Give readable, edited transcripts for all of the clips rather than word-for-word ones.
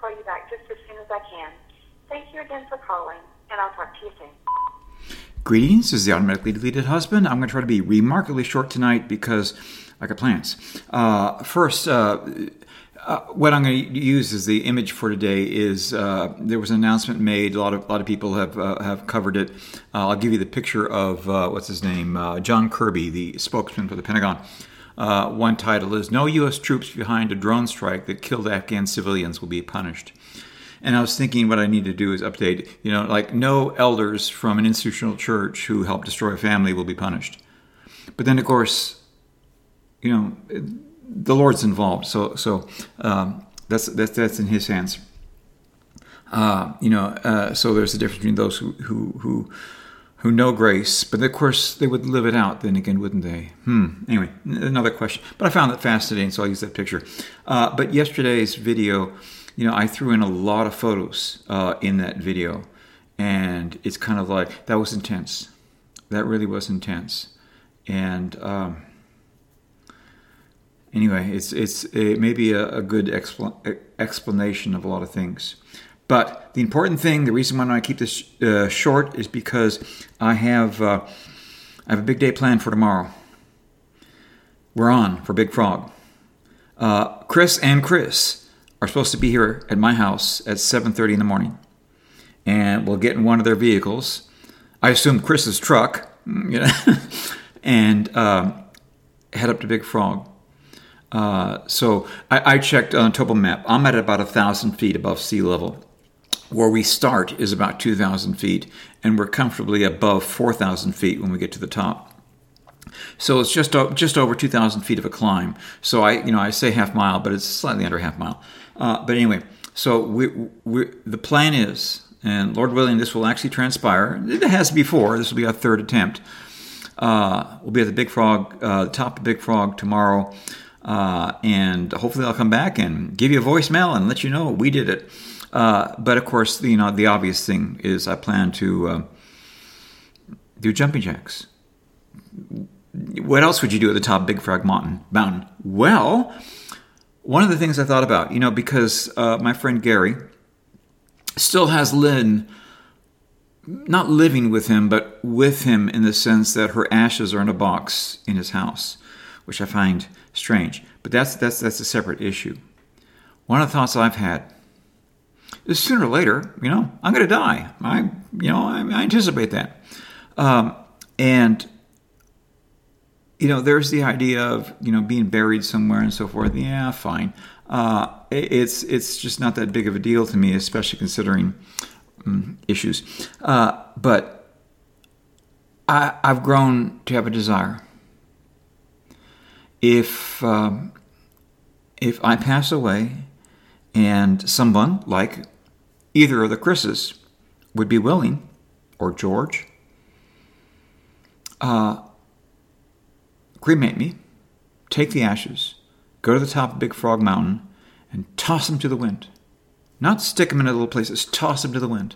call you back just as soon as I can. Thank you again for calling, and I'll talk to you soon. Greetings, this is the Automatically Deleted Husband. I'm going to try to be remarkably short tonight because I got plans. First, what I'm going to use as the image for today is there was an announcement made. A lot of people have covered it. I'll give you the picture of what's his name, John Kirby, the spokesman for the Pentagon. One title is "No U.S. troops behind a drone strike that killed Afghan civilians will be punished." And I was thinking what I need to do is update, like no elders from an institutional church who helped destroy a family will be punished. But then, of course, the Lord's involved, so that's in His hands. So there's a difference between those who know grace, but of course they would live it out. Then again, wouldn't they? Anyway, another question. But I found that fascinating, so I'll use that picture. But yesterday's video, I threw in a lot of photos in that video, and it's kind of like that was intense. That really was intense, and. Anyway, it may be a good explanation of a lot of things. But the important thing, the reason why I keep this short is because I have a big day planned for tomorrow. We're on for Big Frog. Chris and Chris are supposed to be here at my house at 7:30 in the morning. And we'll get in one of their vehicles. I assume Chris's truck. And head up to Big Frog. So I checked on Topo Map. I'm at about 1,000 feet above sea level. Where we start is about 2,000 feet, and we're comfortably above 4,000 feet when we get to the top. So it's just over 2,000 feet of a climb. So I say half mile, but it's slightly under half mile. But anyway, so the plan is, and Lord willing, this will actually transpire. It has before. This will be our third attempt. We'll be at the Big Frog, top of Big Frog tomorrow. And hopefully I'll come back and give you a voicemail and let you know we did it. But of course, the obvious thing is I plan to do jumping jacks. What else would you do at the top of Big Frog Mountain? Well, one of the things I thought about, because my friend Gary still has Lynn, not living with him, but with him in the sense that her ashes are in a box in his house, which I find strange, but that's a separate issue. One of the thoughts I've had is sooner or later, I'm going to die. I anticipate that, and there's the idea of being buried somewhere and so forth. Yeah, fine. It's just not that big of a deal to me, especially considering issues. But I've grown to have a desire. If I pass away and someone like either of the Chris's would be willing, or George, cremate me, take the ashes, go to the top of Big Frog Mountain, and toss them to the wind. Not stick them in little places, toss them to the wind.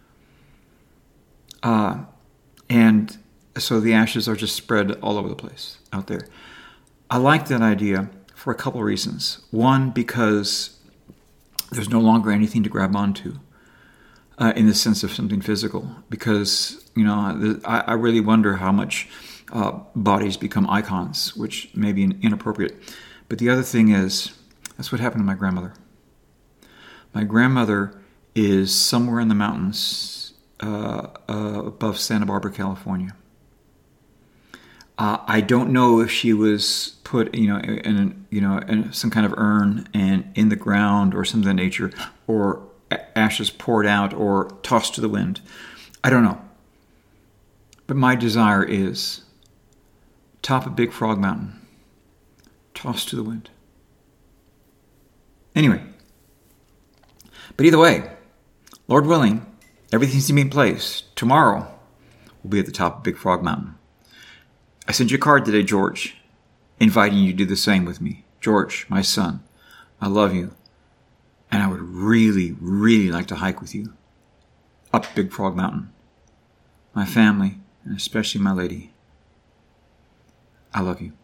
And so the ashes are just spread all over the place out there. I like that idea for a couple of reasons. One, because there's no longer anything to grab onto in the sense of something physical. Because, I really wonder how much bodies become icons, which may be inappropriate. But the other thing is, that's what happened to my grandmother. My grandmother is somewhere in the mountains above Santa Barbara, California. I don't know if she was put, in some kind of urn and in the ground or something of that nature, or ashes poured out or tossed to the wind. I don't know. But my desire is top of Big Frog Mountain, tossed to the wind. Anyway, but either way, Lord willing, everything's to be in place. Tomorrow, we'll be at the top of Big Frog Mountain. I sent you a card today, George, inviting you to do the same with me. George, my son, I love you, and I would really, really like to hike with you up Big Frog Mountain. My family, and especially my lady, I love you.